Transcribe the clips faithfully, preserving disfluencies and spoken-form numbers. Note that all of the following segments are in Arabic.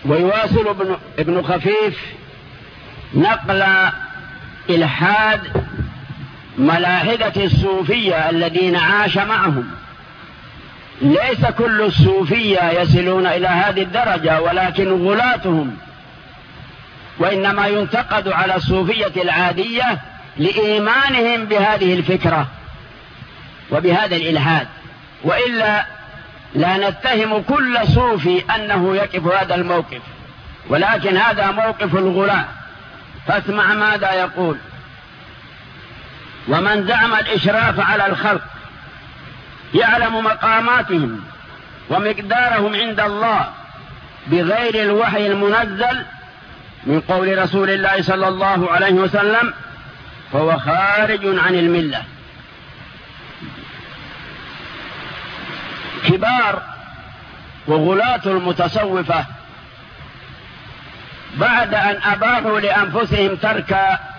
ويواصل ابن, ابن خفيف نقل إلحاد ملاحدة الصوفية الذين عاش معهم. ليس كل الصوفية يصلون إلى هذه الدرجة، ولكن غلاتهم، وإنما ينتقد على الصوفية العادية لإيمانهم بهذه الفكرة وبهذا الإلحاد، وإلا لا نتهم كل صوفي أنه يقف هذا الموقف، ولكن هذا موقف الغلاة. فاسمع ماذا يقول: ومن زعم الإشراف على الخلق يعلم مقاماتهم ومقدارهم عند الله بغير الوحي المنزل من قول رسول الله صلى الله عليه وسلم فهو خارج عن الملة. كبار وغلاة المتصوفة بعد أن أباحوا لأنفسهم ترك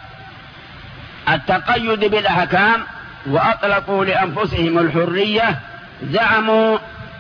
التقيد بالأحكام وأطلقوا لأنفسهم الحرية، زعموا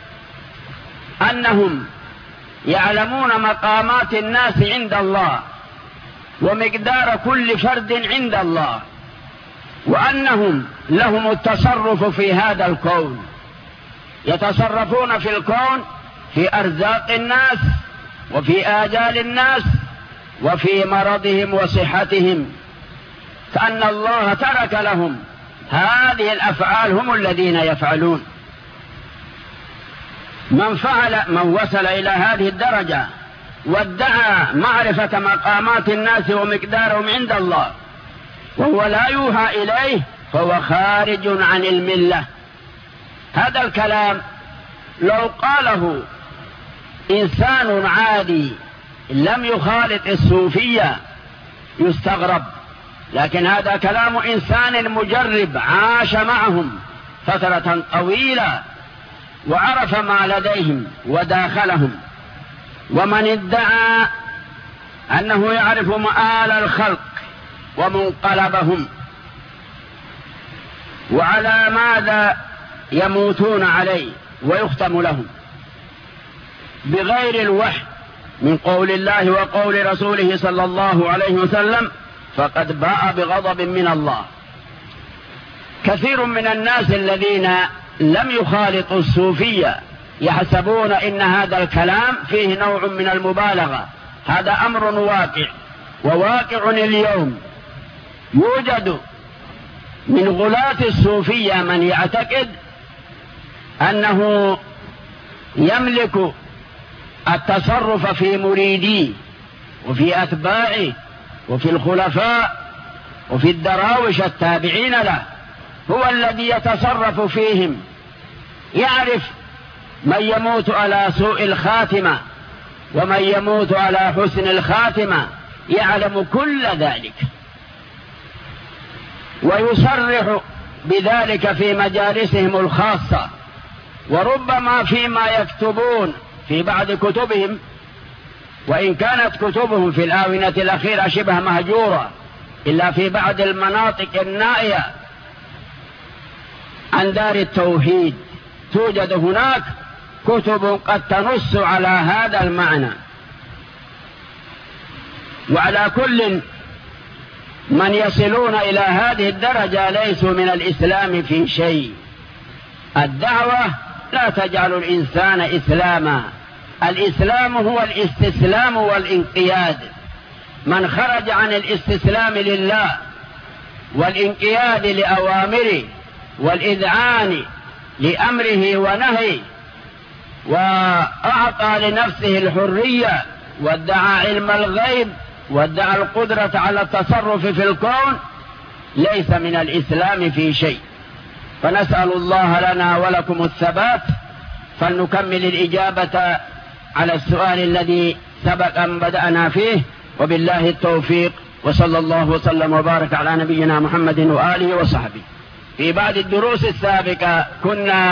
أنهم يعلمون مقامات الناس عند الله ومقدار كل فرد عند الله، وأنهم لهم التصرف في هذا الكون، يتصرفون في الكون في أرزاق الناس وفي آجال الناس وفي مرضهم وصحتهم، كأن الله ترك لهم هذه الأفعال، هم الذين يفعلون. من فعل من وصل إلى هذه الدرجة وادعى معرفة مقامات الناس ومقدارهم عند الله وهو لا يوحى إليه فهو خارج عن الملة. هذا الكلام لو قاله إنسان عادي لم يخالط الصوفية يستغرب، لكن هذا كلام إنسان مجرب عاش معهم فترة طويلة وعرف ما لديهم وداخلهم. ومن ادعى أنه يعرف مآل الخلق ومنقلبهم وعلى ماذا يموتون عليه ويختم لهم بغير الوحي من قول الله وقول رسوله صلى الله عليه وسلم فقد باء بغضب من الله. كثير من الناس الذين لم يخالطوا الصوفية يحسبون إن هذا الكلام فيه نوع من المبالغة. هذا أمر واقع وواقع اليوم. يوجد من غلاة الصوفية من يعتقد أنه يملك التصرف في مريديه وفي أتباعه وفي الخلفاء وفي الدراوش التابعين له، هو الذي يتصرف فيهم، يعرف من يموت على سوء الخاتمة ومن يموت على حسن الخاتمة، يعلم كل ذلك ويصرح بذلك في مجالسهم الخاصة، وربما فيما يكتبون في بعض كتبهم، وإن كانت كتبهم في الآونة الأخيرة شبه مهجورة إلا في بعض المناطق النائية عن دار التوحيد توجد هناك كتب قد تنص على هذا المعنى. وعلى كل من يصلون إلى هذه الدرجة ليسوا من الإسلام في شيء. الدعوة لا تجعل الإنسان إسلاما، الإسلام هو الاستسلام والانقياد. من خرج عن الاستسلام لله والانقياد لأوامره والإذعان لأمره ونهي وأعطى لنفسه الحرية وادعى علم الغيب وادعى القدرة على التصرف في الكون ليس من الإسلام في شيء. فنسأل الله لنا ولكم الثبات. فلنكمل الإجابة على السؤال الذي سبق أن بدأنا فيه، وبالله التوفيق، وصلى الله وسلم وبارك على نبينا محمد وآله وصحبه. في بعض الدروس السابقة كنا